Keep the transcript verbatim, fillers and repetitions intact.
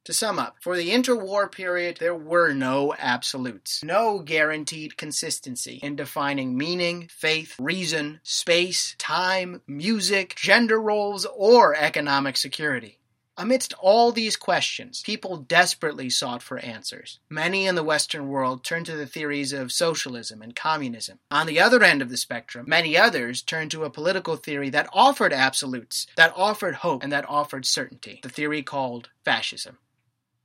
To sum up, for the interwar period, there were no absolutes, no guaranteed consistency in defining meaning, faith, reason, space, time, music, gender roles, or economic security. Amidst all these questions, people desperately sought for answers. Many in the Western world turned to the theories of socialism and communism. On the other end of the spectrum, many others turned to a political theory that offered absolutes, that offered hope, and that offered certainty, the theory called fascism.